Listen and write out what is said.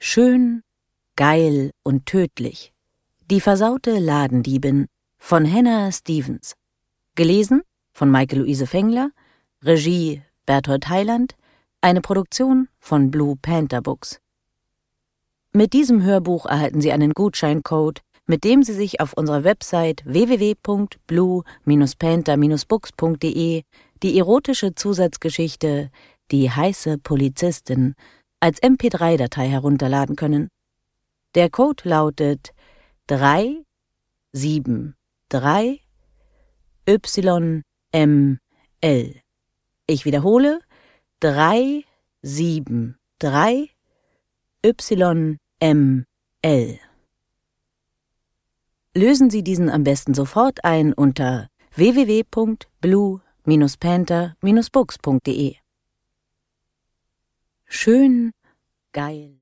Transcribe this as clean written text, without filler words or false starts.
Schön, geil und tödlich. Die versaute Ladendiebin von Hannah Stevens. Gelesen von Maike-Luise Fengler, Regie Berthold Heiland, eine Produktion von Blue Panther Books. Mit diesem Hörbuch erhalten Sie einen Gutscheincode, mit dem Sie sich auf unserer Website www.blue-panther-books.de die erotische Zusatzgeschichte Die heiße Polizistin als MP3-Datei herunterladen können. Der Code lautet 373 YML. Ich wiederhole, 373 YML. Lösen Sie diesen am besten sofort ein unter www.blue-panther-books.de. Schön, geil.